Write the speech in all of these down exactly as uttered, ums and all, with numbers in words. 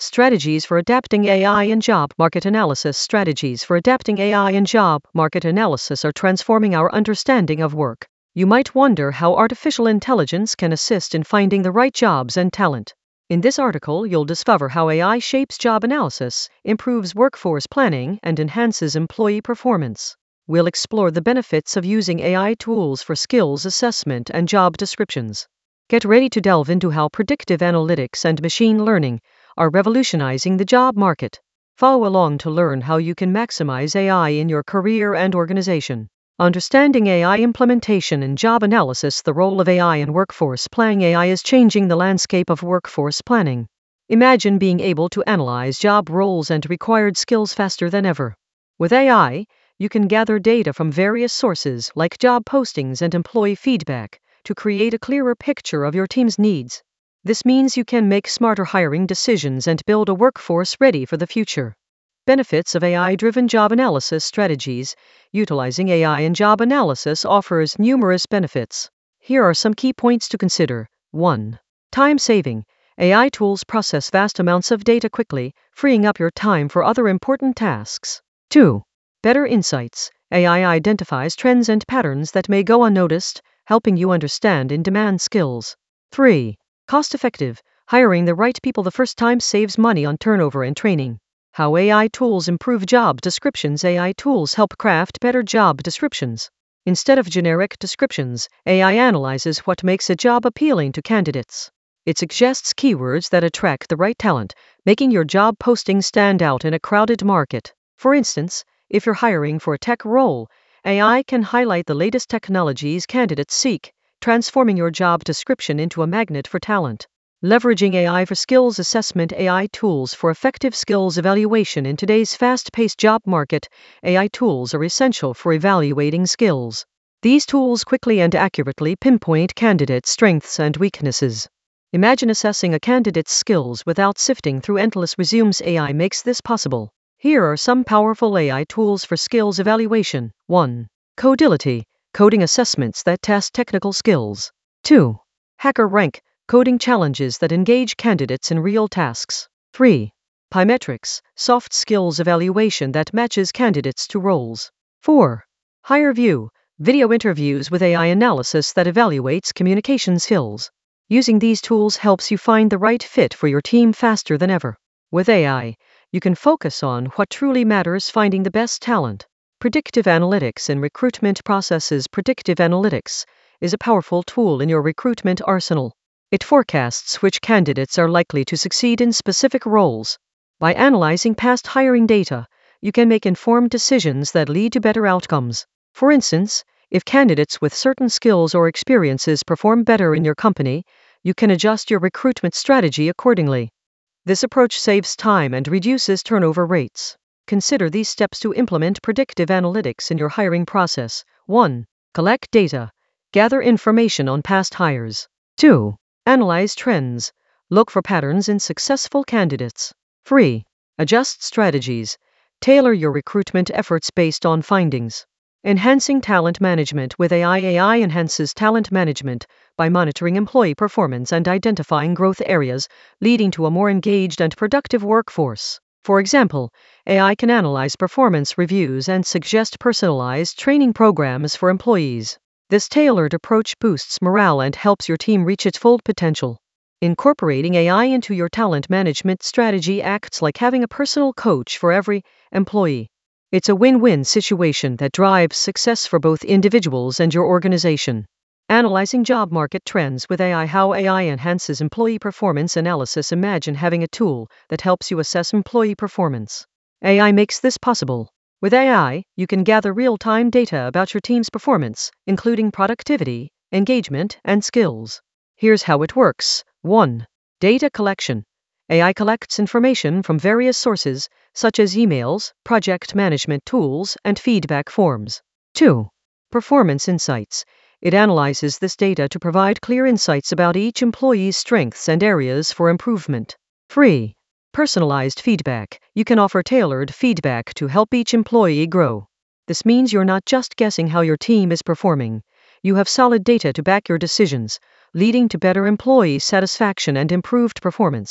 Strategies for adapting A I and job market analysis. Strategies for adapting A I and job market analysis are transforming our understanding of work. You might wonder how artificial intelligence can assist in finding the right jobs and talent. In this article, you'll discover how A I shapes job analysis, improves workforce planning, and enhances employee performance. We'll explore the benefits of using A I tools for skills assessment and job descriptions. Get ready to delve into how predictive analytics and machine learning are revolutionizing the job market. Follow along to learn how you can maximize A I in your career and organization. Understanding A I implementation and job analysis. The role of A I in workforce planning. A I is changing the landscape of workforce planning. Imagine being able to analyze job roles and required skills faster than ever. With A I, you can gather data from various sources like job postings and employee feedback to create a clearer picture of your team's needs. This means you can make smarter hiring decisions and build a workforce ready for the future. Benefits of A I-driven job analysis strategies. Utilizing A I in job analysis offers numerous benefits. Here are some key points to consider. one. Time saving. A I tools process vast amounts of data quickly, freeing up your time for other important tasks. two. Better insights. A I identifies trends and patterns that may go unnoticed, helping you understand in-demand skills. three. Cost-effective. Hiring the right people the first time saves money on turnover and training. How A I tools improve job descriptions. A I tools help craft better job descriptions. Instead of generic descriptions, A I analyzes what makes a job appealing to candidates. It suggests keywords that attract the right talent, making your job posting stand out in a crowded market. For instance, if you're hiring for a tech role, A I can highlight the latest technologies candidates seek, transforming your job description into a magnet for talent. Leveraging A I for skills assessment. A I tools for effective skills evaluation. In today's fast-paced job market, A I tools are essential for evaluating skills. These tools quickly and accurately pinpoint candidates' strengths and weaknesses. Imagine assessing a candidate's skills without sifting through endless resumes. A I makes this possible. Here are some powerful A I tools for skills evaluation. one. Codility, coding assessments that test technical skills. two. HackerRank, coding challenges that engage candidates in real tasks. three. Pymetrics, soft skills evaluation that matches candidates to roles. four. HireVue, video interviews with A I analysis that evaluates communication skills. Using these tools helps you find the right fit for your team faster than ever. With A I, you can focus on what truly matters: finding the best talent. Predictive analytics in recruitment processes. Predictive analytics is a powerful tool in your recruitment arsenal. It forecasts which candidates are likely to succeed in specific roles. By analyzing past hiring data, you can make informed decisions that lead to better outcomes. For instance, if candidates with certain skills or experiences perform better in your company, you can adjust your recruitment strategy accordingly. This approach saves time and reduces turnover rates. Consider these steps to implement predictive analytics in your hiring process. one. Collect data. Gather information on past hires. two. Analyze trends. Look for patterns in successful candidates. three. Adjust strategies. Tailor your recruitment efforts based on findings. Enhancing talent management. With A I, A I enhances talent management by monitoring employee performance and identifying growth areas, leading to a more engaged and productive workforce. For example, A I can analyze performance reviews and suggest personalized training programs for employees. This tailored approach boosts morale and helps your team reach its full potential. Incorporating A I into your talent management strategy acts like having a personal coach for every employee. It's a win-win situation that drives success for both individuals and your organization. Analyzing job market trends with A I. How A I enhances employee performance analysis. Imagine having a tool that helps you assess employee performance. A I makes this possible. With A I, you can gather real-time data about your team's performance, including productivity, engagement, and skills. Here's how it works. one. Data collection. A I collects information from various sources, such as emails, project management tools, and feedback forms. two. Performance insights. It analyzes this data to provide clear insights about each employee's strengths and areas for improvement. three. Personalized feedback. You can offer tailored feedback to help each employee grow. This means you're not just guessing how your team is performing. You have solid data to back your decisions, leading to better employee satisfaction and improved performance.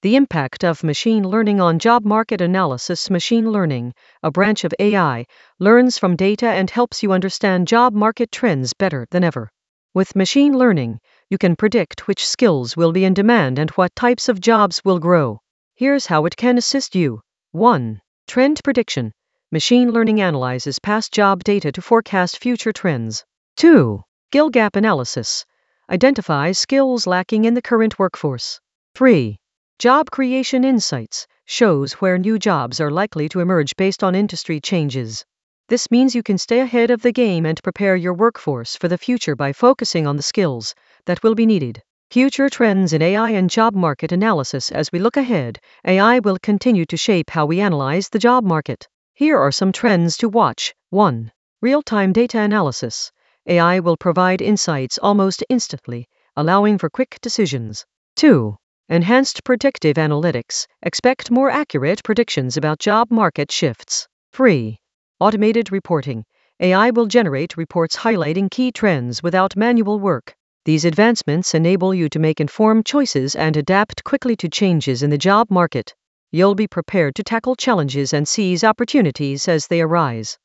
The impact of machine learning on job market analysis. Machine learning, a branch of A I, learns from data and helps you understand job market trends better than ever. With machine learning, you can predict which skills will be in demand and what types of jobs will grow. Here's how it can assist you. one. Trend prediction. Machine learning analyzes past job data to forecast future trends. two. Skill gap analysis. Identifies skills lacking in the current workforce. three. Job creation insights. Shows where new jobs are likely to emerge based on industry changes. This means you can stay ahead of the game and prepare your workforce for the future by focusing on the skills that will be needed. Future trends in A I and job market analysis. As we look ahead, A I will continue to shape how we analyze the job market. Here are some trends to watch. one. Real-time data analysis. A I will provide insights almost instantly, allowing for quick decisions. two. Enhanced predictive analytics. Expect more accurate predictions about job market shifts. three. Automated reporting. A I will generate reports highlighting key trends without manual work. These advancements enable you to make informed choices and adapt quickly to changes in the job market. You'll be prepared to tackle challenges and seize opportunities as they arise.